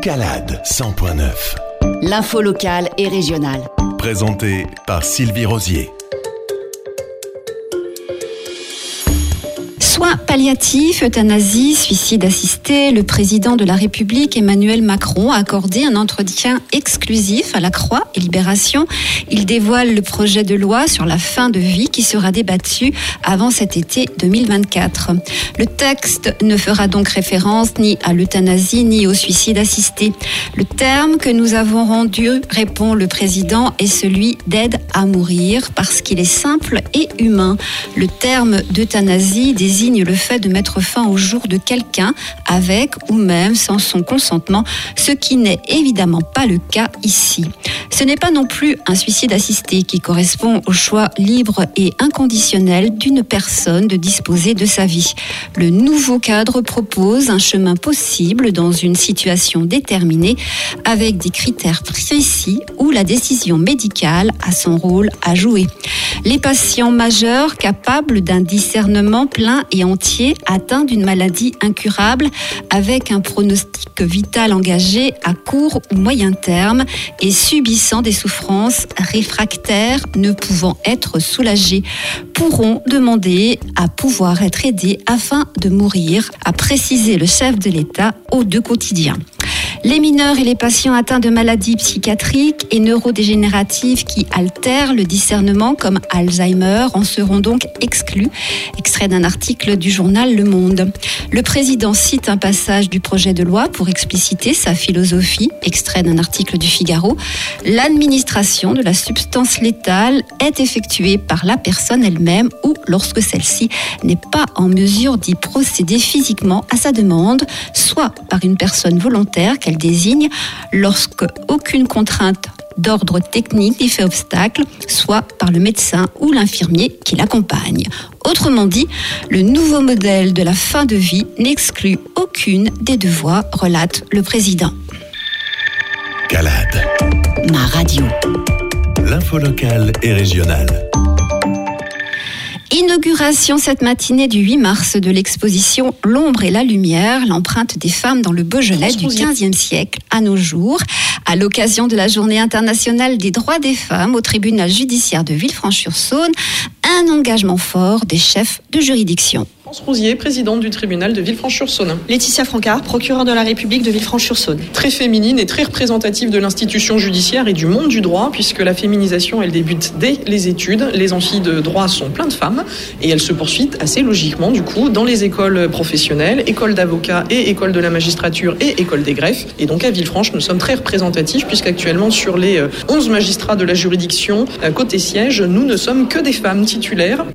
Calade 100.9. L'info locale et régionale. Présenté par Sylvie Rosier. Soins palliatifs, euthanasie, suicide assisté, le président de la République Emmanuel Macron a accordé un entretien exclusif à La Croix et Libération. Il dévoile le projet de loi sur la fin de vie qui sera débattu avant cet été 2024. Le texte ne fera donc référence ni à l'euthanasie ni au suicide assisté. Le terme que nous avons rendu, répond le président, est celui d'aide à mourir parce qu'il est simple et humain. Le terme d'euthanasie désigne le fait de mettre fin au jour de quelqu'un avec ou même sans son consentement, ce qui n'est évidemment pas le cas ici. Ce n'est pas non plus un suicide assisté qui correspond au choix libre et inconditionnel d'une personne de disposer de sa vie. Le nouveau cadre propose un chemin possible dans une situation déterminée avec des critères précis où la décision médicale a son rôle à jouer. Les patients majeurs capables d'un discernement plein et entier atteints d'une maladie incurable avec un pronostic vital engagé à court ou moyen terme et subissant des souffrances réfractaires ne pouvant être soulagées pourront demander à pouvoir être aidés afin de mourir, a précisé le chef de l'État au deux quotidiens. Les mineurs et les patients atteints de maladies psychiatriques et neurodégénératives qui altèrent le discernement comme Alzheimer en seront donc exclus. Extrait d'un article du journal Le Monde. Le président cite un passage du projet de loi pour expliciter sa philosophie. Extrait d'un article du Figaro. L'administration de la substance létale est effectuée par la personne elle-même ou lorsque celle-ci n'est pas en mesure d'y procéder physiquement à sa demande, soit par une personne volontaire qu'elle désigne lorsque aucune contrainte d'ordre technique y fait obstacle, soit par le médecin ou l'infirmier qui l'accompagne. Autrement dit, le nouveau modèle de la fin de vie n'exclut aucune des deux voies, relate le président. Calade. Ma radio. L'info locale et régionale. Inauguration cette matinée du 8 mars de l'exposition L'ombre et la lumière, l'empreinte des femmes dans le Beaujolais du XVe siècle à nos jours, à l'occasion de la Journée internationale des droits des femmes au tribunal judiciaire de Villefranche-sur-Saône, un engagement fort des chefs de juridiction. France Rousier, présidente du tribunal de Villefranche-sur-Saône. Laetitia Francard, procureure de la République de Villefranche-sur-Saône. Très féminine et très représentative de l'institution judiciaire et du monde du droit, puisque la féminisation, elle débute dès les études. Les amphis de droit sont pleins de femmes et elle se poursuit assez logiquement, du coup, dans les écoles professionnelles, écoles d'avocats et écoles de la magistrature et écoles des greffes. Et donc à Villefranche, nous sommes très représentatifs, puisqu'actuellement, sur les 11 magistrats de la juridiction, côté siège, nous ne sommes que des femmes titulaires.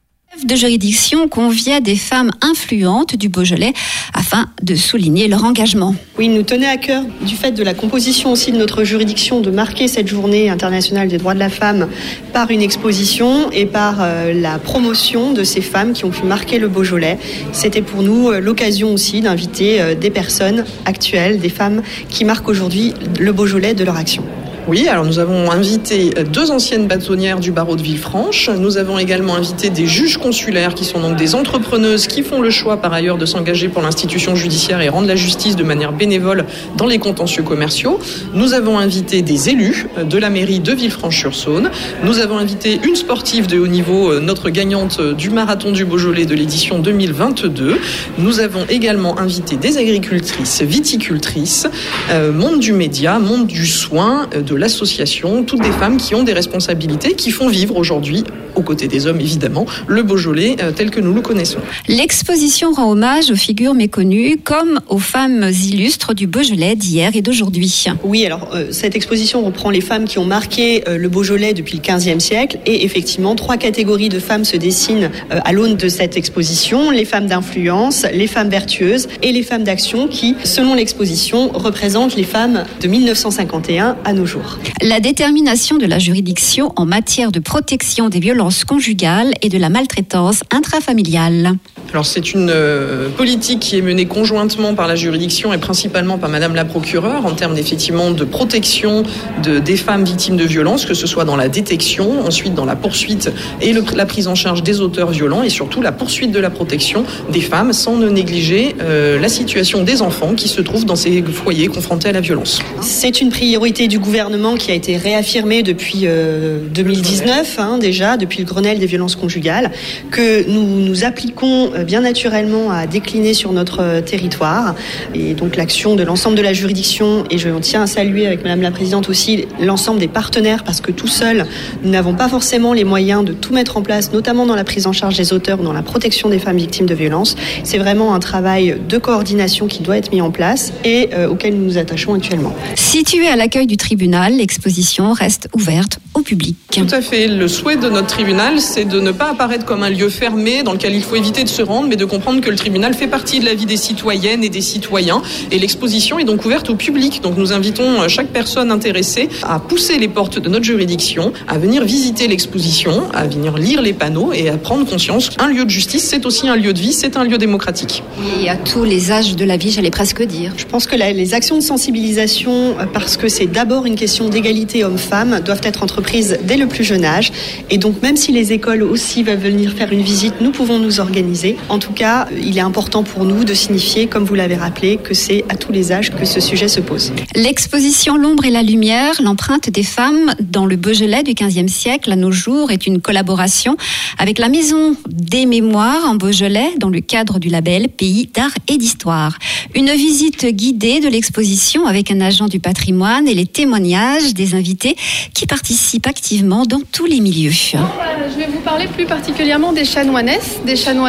De juridiction convia des femmes influentes du Beaujolais afin de souligner leur engagement. Oui, il nous tenait à cœur, du fait de la composition aussi de notre juridiction, de marquer cette journée internationale des droits de la femme par une exposition et par la promotion de ces femmes qui ont pu marquer le Beaujolais. C'était pour nous l'occasion aussi d'inviter des personnes actuelles, des femmes qui marquent aujourd'hui le Beaujolais de leur action. Oui, alors nous avons invité 2 anciennes bâtonnières du barreau de Villefranche. Nous avons également invité des juges consulaires qui sont donc des entrepreneuses qui font le choix par ailleurs de s'engager pour l'institution judiciaire et rendre la justice de manière bénévole dans les contentieux commerciaux. Nous avons invité des élus de la mairie de Villefranche-sur-Saône. Nous avons invité une sportive de haut niveau, notre gagnante du marathon du Beaujolais de l'édition 2022. Nous avons également invité des agricultrices, viticultrices, monde du média, monde du soin, de l'association, toutes des femmes qui ont des responsabilités, qui font vivre aujourd'hui, aux côtés des hommes évidemment, le Beaujolais tel que nous le connaissons. L'exposition rend hommage aux figures méconnues comme aux femmes illustres du Beaujolais d'hier et d'aujourd'hui. Oui, alors cette exposition reprend les femmes qui ont marqué le Beaujolais depuis le XVe siècle et effectivement 3 catégories de femmes se dessinent à l'aune de cette exposition, les femmes d'influence, les femmes vertueuses et les femmes d'action qui, selon l'exposition, représentent les femmes de 1951 à nos jours. jours. La détermination de la juridiction en matière de protection des violences conjugales et de la maltraitance intrafamiliale. Alors c'est une politique qui est menée conjointement par la juridiction et principalement par Madame la procureure en termes effectivement de protection des femmes victimes de violences, que ce soit dans la détection, ensuite dans la poursuite et la prise en charge des auteurs violents et surtout la poursuite de la protection des femmes sans ne négliger la situation des enfants qui se trouvent dans ces foyers confrontés à la violence. C'est une priorité du gouvernement qui a été réaffirmée depuis 2019 déjà, depuis le Grenelle des violences conjugales, que nous appliquons bien naturellement à décliner sur notre territoire. Et donc l'action de l'ensemble de la juridiction, et je tiens à saluer avec Madame la Présidente aussi l'ensemble des partenaires, parce que tout seul, nous n'avons pas forcément les moyens de tout mettre en place, notamment dans la prise en charge des auteurs ou dans la protection des femmes victimes de violences. C'est vraiment un travail de coordination qui doit être mis en place et auquel nous nous attachons actuellement. Située à l'accueil du tribunal, l'exposition reste ouverte au public. Tout à fait. Le souhait de notre tribunal, c'est de ne pas apparaître comme un lieu fermé dans lequel il faut éviter de se rendre, mais de comprendre que le tribunal fait partie de la vie des citoyennes et des citoyens. Et l'exposition est donc ouverte au public. Donc nous invitons chaque personne intéressée à pousser les portes de notre juridiction, à venir visiter l'exposition, à venir lire les panneaux et à prendre conscience qu'un lieu de justice, c'est aussi un lieu de vie, c'est un lieu démocratique. Et à tous les âges de la vie, j'allais presque dire. Je pense que les actions de sensibilisation, parce que c'est d'abord une question d'égalité homme-femme, doivent être entreprises dès le plus jeune âge. Et donc même si les écoles aussi veulent venir faire une visite, nous pouvons nous organiser. En tout cas, il est important pour nous de signifier, comme vous l'avez rappelé, que c'est à tous les âges que ce sujet se pose. L'exposition L'ombre et la lumière, l'empreinte des femmes dans le Beaujolais du XVe siècle à nos jours est une collaboration avec la Maison des Mémoires en Beaujolais dans le cadre du label Pays d'Art et d'Histoire. Une visite guidée de l'exposition avec un agent du patrimoine et les témoignages des invités qui participent activement dans tous les milieux. Je vais vous parler plus particulièrement des chanoinesses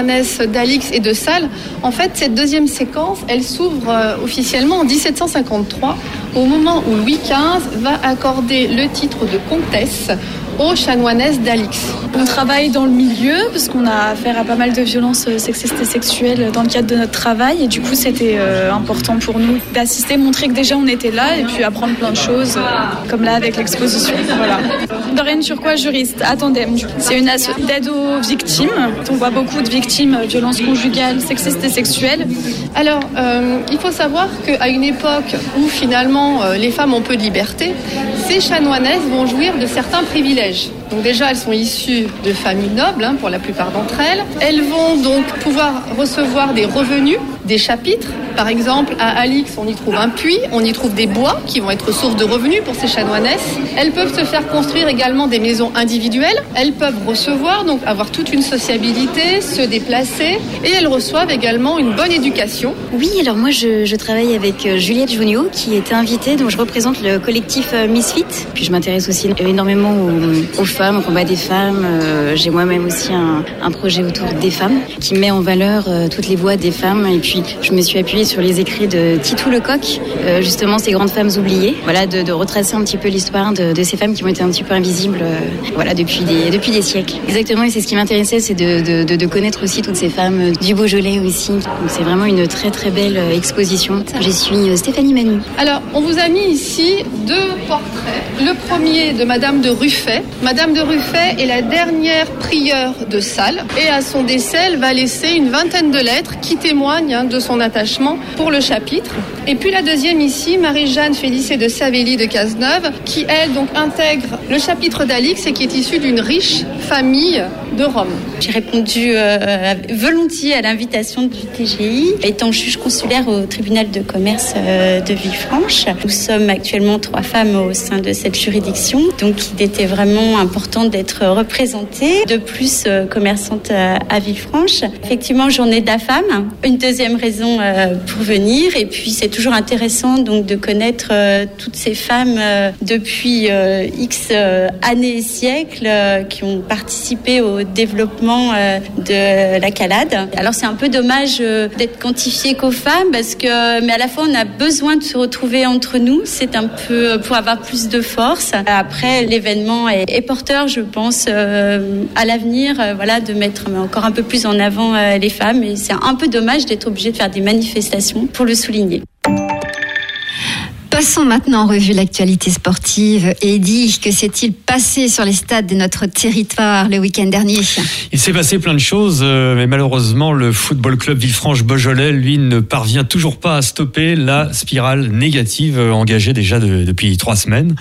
d'Alix et de Salles. En fait, cette deuxième séquence, elle s'ouvre officiellement en 1753, au moment où Louis XV va accorder le titre de comtesse aux chanoinesses d'Alix. On travaille dans le milieu parce qu'on a affaire à pas mal de violences sexistes et sexuelles dans le cadre de notre travail, et du coup c'était important pour nous d'assister, montrer que déjà on était là et puis apprendre plein de choses comme là avec l'exposition. Voilà. Doriane Turquois, juriste à Tandem. C'est une asso d'aide aux victimes. On voit beaucoup de victimes violences conjugales, sexistes et sexuelles. Alors, il faut savoir qu'à une époque où finalement les femmes ont peu de liberté, ces chanoinesses vont jouir de certains privilèges. Donc déjà, elles sont issues de familles nobles, pour la plupart d'entre elles. Elles vont donc pouvoir recevoir des revenus, des chapitres. Par exemple, à Alix, on y trouve un puits, on y trouve des bois qui vont être source de revenus pour ces chanoinesses. Elles peuvent se faire construire également des maisons individuelles. Elles peuvent recevoir, donc avoir toute une sociabilité, se déplacer. Et elles reçoivent également une bonne éducation. Oui, alors moi je travaille avec Juliette Junio qui est invitée, donc je représente le collectif Misfit. Puis je m'intéresse aussi énormément aux femmes, au combat des femmes. J'ai moi-même aussi un projet autour des femmes qui met en valeur toutes les voix des femmes. Et puis je me suis appuyée sur les écrits de Titou Lecoq, justement ces grandes femmes oubliées. Voilà, de retracer un petit peu l'histoire de ces femmes qui ont été un petit peu invisibles voilà, depuis des siècles. Exactement, et c'est ce qui m'intéressait, c'est de connaître aussi toutes ces femmes du Beaujolais aussi. Donc c'est vraiment une très très belle exposition. Je suis Stéphanie Manu. Alors, on vous a mis ici 2 portraits. Le premier de Madame de Ruffet. Madame de Ruffet est la dernière prieure de Salles et à son décès, elle va laisser une vingtaine de lettres qui témoignent de son attachement pour le chapitre. Et puis la deuxième ici, Marie-Jeanne Félicée de Savelli de Cazeneuve, qui elle donc intègre le chapitre d'Alix et qui est issue d'une riche famille de Rome. J'ai répondu volontiers à l'invitation du TGI, étant juge consulaire au tribunal de commerce de Villefranche. Nous sommes actuellement 3 femmes au sein de cette juridiction, donc il était vraiment important d'être représentée. De plus, commerçante à Villefranche. Effectivement, journée de la femme. Une deuxième raison pour venir, et puis c'est toujours intéressant donc de connaître toutes ces femmes depuis X années et siècles qui ont participé au développement de la Calade. Alors c'est un peu dommage d'être quantifié qu'aux femmes mais à la fois on a besoin de se retrouver entre nous. C'est un peu pour avoir plus de force. Après l'événement est porteur, je pense, à l'avenir, voilà, de mettre encore un peu plus en avant les femmes. Et c'est un peu dommage d'être obligé de faire des manifestations pour le souligner. Passons maintenant en revue l'actualité sportive. Eddy, que s'est-il passé sur les stades de notre territoire le week-end dernier ? Il s'est passé plein de choses, mais malheureusement, le Football Club Villefranche-Beaujolais, lui, ne parvient toujours pas à stopper la spirale négative engagée déjà depuis 3 semaines.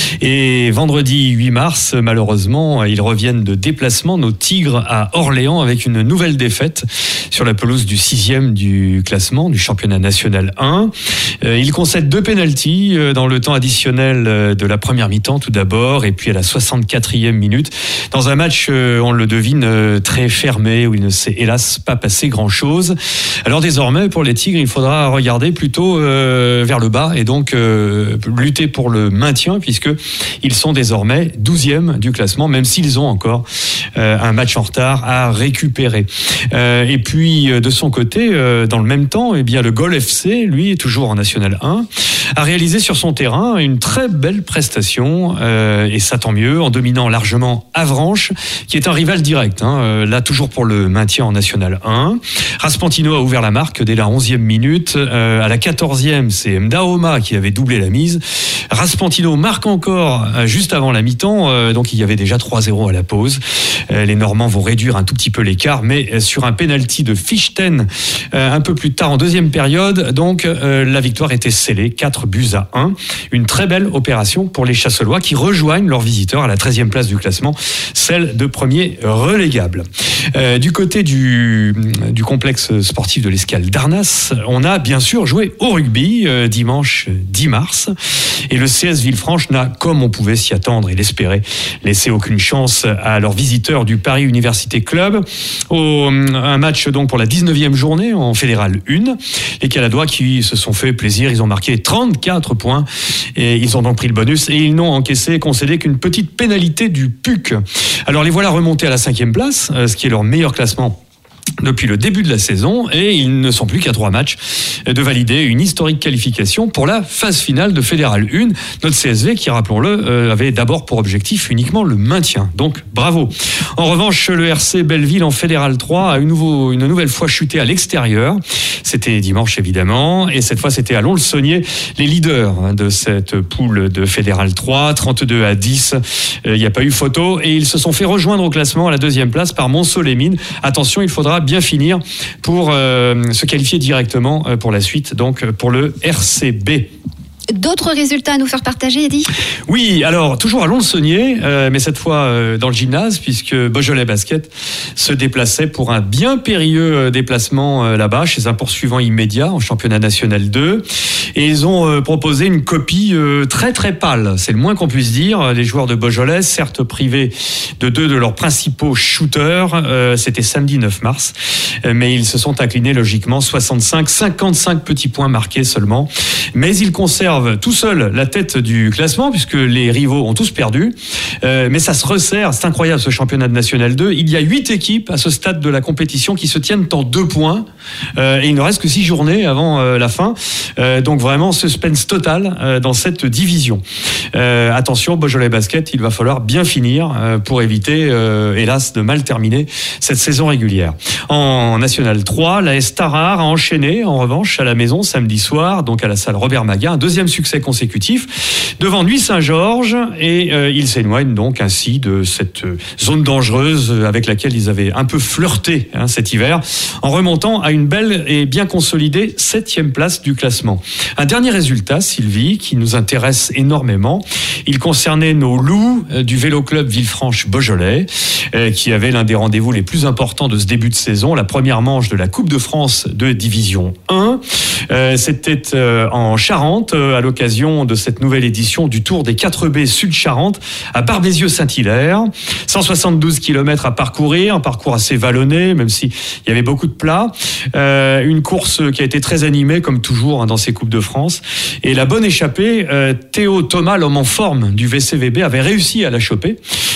Et vendredi 8 mars, malheureusement, ils reviennent de déplacement, nos Tigres, à Orléans, avec une nouvelle défaite sur la pelouse du 6e du classement du championnat national 1. Ils concèdent 2 pénaltys dans le temps additionnel de la première mi-temps tout d'abord, et puis à la 64e minute, dans un match, on le devine, très fermé, où il ne s'est hélas pas passé grand-chose. Alors désormais, pour les Tigres, il faudra regarder plutôt vers le bas, et donc lutter pour le maintien, puisque ils sont désormais 12e du classement, même s'ils ont encore un match en retard à récupérer. Et puis, de son côté, dans le même temps, eh bien, le Gol FC, lui, est toujours en National 1, a réalisé sur son terrain une très belle prestation, et ça tant mieux, en dominant largement Avranches, qui est un rival direct, là toujours pour le maintien en National 1. Raspantino a ouvert la marque dès la 11e minute. À la 14e, c'est Mdaoma qui avait doublé la mise. Raspantino marque encore juste avant la mi-temps, donc il y avait déjà 3-0 à la pause. Les Normands vont réduire un tout petit peu l'écart, mais sur un penalty de Fichten un peu plus tard en deuxième période, donc la victoire était scellée, 4-1. Une très belle opération pour les Chasselois qui rejoignent leurs visiteurs à la 13e place du classement, celle de premier relégable. Du côté du complexe sportif de l'Escale d'Arnas, on a bien sûr joué au rugby dimanche 10 mars, et le CS Villefranche n'a, comme on pouvait s'y attendre et l'espérer, laissé aucune chance à leurs visiteurs du Paris Université Club. Un match donc pour la 19e journée en Fédéral 1. Les Caladois qui se sont fait plaisir, ils ont marqué 34 points et ils ont donc pris le bonus, et ils n'ont concédé qu'une petite pénalité du PUC. Alors les voilà remontés à la 5e place, ce qui est leur meilleur classement depuis le début de la saison, et ils ne sont plus qu'à 3 matchs de valider une historique qualification pour la phase finale de Fédéral 1. Notre CSV, qui, rappelons-le, avait d'abord pour objectif uniquement le maintien. Donc bravo. En revanche, le RC Belleville en Fédéral 3 a une nouvelle fois chuté à l'extérieur. C'était dimanche évidemment, et cette fois c'était à Lons-le-Saunier, les leaders de cette poule de Fédéral 3, 32-10. Il n'y a pas eu photo, et ils se sont fait rejoindre au classement à la 2e place par Montceau-les-Mines. Attention, il faudra bien finir pour se qualifier directement pour la suite, donc pour le RCB. D'autres résultats à nous faire partager, Eddy ? Oui, alors toujours à Lons-le-Saunier, mais cette fois dans le gymnase, puisque Beaujolais Basket se déplaçait pour un bien périlleux déplacement là-bas, chez un poursuivant immédiat en championnat national 2. Et ils ont proposé une copie très très pâle, c'est le moins qu'on puisse dire. Les joueurs de Beaujolais, certes privés de 2 de leurs principaux shooters, c'était samedi 9 mars, mais ils se sont inclinés logiquement 55 petits points marqués seulement. Mais ils conservent tout seul la tête du classement, puisque les rivaux ont tous perdu, mais ça se resserre. C'est incroyable, ce championnat de National 2. Il y a 8 équipes à ce stade de la compétition qui se tiennent en 2 points, et il ne reste que 6 journées avant la fin, donc vraiment suspense total dans cette division. Attention, Beaujolais Basket, il va falloir bien finir pour éviter, hélas, de mal terminer cette saison régulière. En National 3, la Tarare a enchaîné en revanche à la maison samedi soir, donc à la salle Robert Maga, un 2e succès consécutif devant Nuit-Saint-Georges, et ils s'éloignent donc ainsi de cette zone dangereuse avec laquelle ils avaient un peu flirté cet hiver, en remontant à une belle et bien consolidée 7e place du classement. Un dernier résultat, Sylvie, qui nous intéresse énormément. Il concernait nos loups du Vélo Club Villefranche-Beaujolais, qui avait l'un des rendez-vous les plus importants de ce début de saison, la première manche de la Coupe de France de Division 1. C'était en Charente, à l'occasion de cette nouvelle édition du Tour des 4B Sud-Charente à Barbezieux-Saint-Hilaire. 172 km à parcourir, un parcours assez vallonné, même s'il y avait beaucoup de plats. Une course qui a été très animée, comme toujours dans ces Coupes de France. Et la bonne échappée, Théo Thomas, l'homme en forme du VCVB, avait réussi à la choper.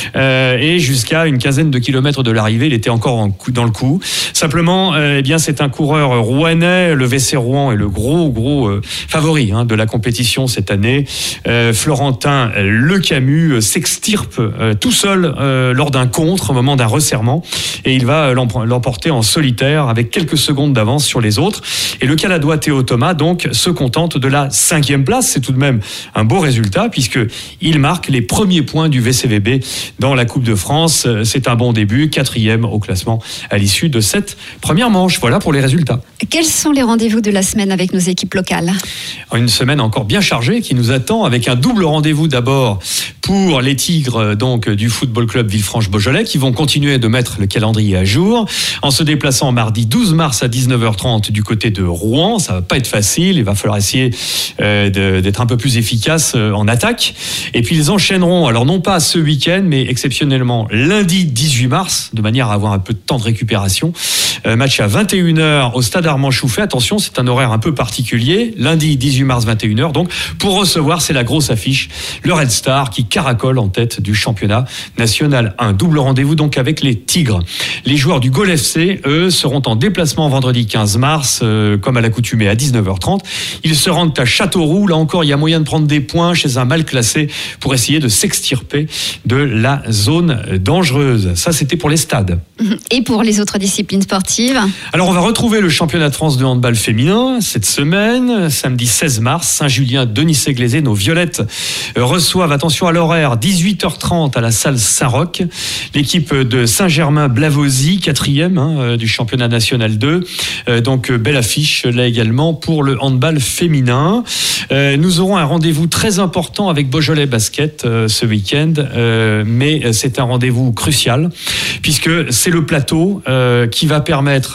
Et jusqu'à une quinzaine de kilomètres de l'arrivée, il était encore dans le coup. Simplement, eh bien, c'est un coureur rouennais, le VC Rouen est le gros favori favori de la compétition cette année. Florentin Lecamus s'extirpe tout seul lors d'un contre au moment d'un resserrement et il va l'emporter en solitaire avec quelques secondes d'avance sur les autres. Et le Caladois Théo Thomas donc se contente de la 5e place. C'est tout de même un beau résultat puisqu'il marque les premiers points du VCVB dans la Coupe de France. C'est un bon début, 4e au classement à l'issue de cette première manche. Voilà pour les résultats. Quels sont les rendez-vous de la semaine avec nos équipes locales ? Une semaine encore bien chargée qui nous attend avec un double rendez-vous d'abord pour les Tigres donc du Football Club Villefranche-Beaujolais qui vont continuer de mettre le calendrier à jour en se déplaçant mardi 12 mars à 19h30 du côté de Rouen. Ça va pas être facile, il va falloir essayer d'être un peu plus efficace en attaque. Et puis ils enchaîneront, alors non pas ce week-end, mais exceptionnellement lundi 18 mars, de manière à avoir un peu de temps de récupération. Match à 21h au stade Armand Chouffet. Attention, c'est un horaire un peu particulier. Lundi 18 mars 21h. Donc pour recevoir, c'est la grosse affiche, le Red Star qui caracole en tête du championnat national 1. Double rendez-vous donc avec les Tigres. Les joueurs du Gol FC, eux, seront en déplacement vendredi 15 mars, comme à l'accoutumée à 19h30. Ils se rendent à Châteauroux. Là encore, il y a moyen de prendre des points chez un mal classé pour essayer de s'extirper de la zone dangereuse. Ça, c'était pour les stades. Et pour les autres disciplines sportives ? Alors, on va retrouver le championnat de France de handball féminin cette semaine, samedi 16 mars, Saint-Julien-Denis-Séglézé. Nos Violettes reçoivent, attention à l'horaire, 18h30 à la salle Saint-Roch. L'équipe de Saint-Germain-Blavozy, 4e du championnat national 2. Donc, belle affiche là également pour le handball féminin. Nous aurons un rendez-vous très important avec Beaujolais Basket ce week-end, mais c'est un rendez-vous crucial puisque c'est le plateau qui va permettre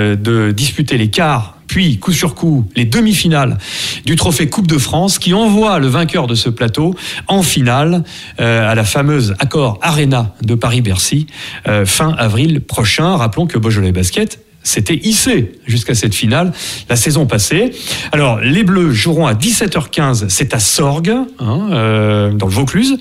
de disputer les quarts puis coup sur coup les demi-finales du trophée Coupe de France qui envoie le vainqueur de ce plateau en finale à la fameuse Accor Arena de Paris-Bercy fin avril prochain. Rappelons que Beaujolais Basket s'était hissé jusqu'à cette finale la saison passée. Alors, les Bleus joueront à 17h15, c'est à Sorgues, dans le Vaucluse.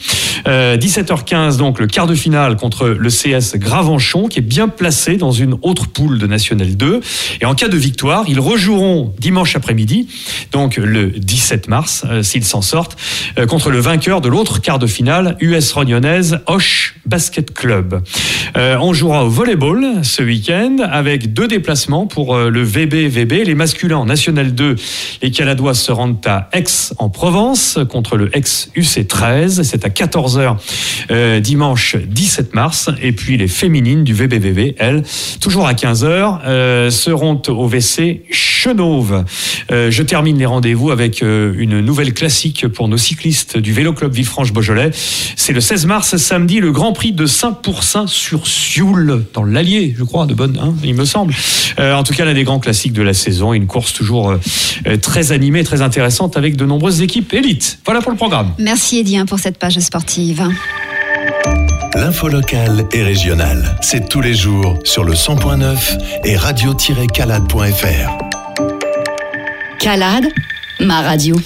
17h15, donc, le quart de finale contre le CS Gravenchon, qui est bien placé dans une autre poule de National 2. Et en cas de victoire, ils rejoueront dimanche après-midi, donc le 17 mars, s'ils s'en sortent, contre le vainqueur de l'autre quart de finale, US Rognonnaise, Auch Basket Club. On jouera au volleyball ce week-end avec 2 déplacements pour le VB. Les masculins en National 2, les Caladois se rendent à Aix en Provence contre le Aix UC13. C'est à 14h dimanche 17 mars. Et puis les féminines du VBVB, elles, toujours à 15h, seront au WC Chenauve. Je termine les rendez-vous avec une nouvelle classique pour nos cyclistes du Vélo Club Villefranche-Beaujolais. C'est le 16 mars, samedi, le Grand Prix de Saint-Pourçain-sur-Sioule, dans l'Allier, je crois, de Bonne, il me semble. En tout cas, l'un des grands classiques de la saison, une course toujours très animée, très intéressante avec de nombreuses équipes élites. Voilà pour le programme. Merci Eddy pour cette page sportive. L'info locale et régionale, c'est tous les jours sur le 100.9 et radio-calade.fr. Calade, ma radio.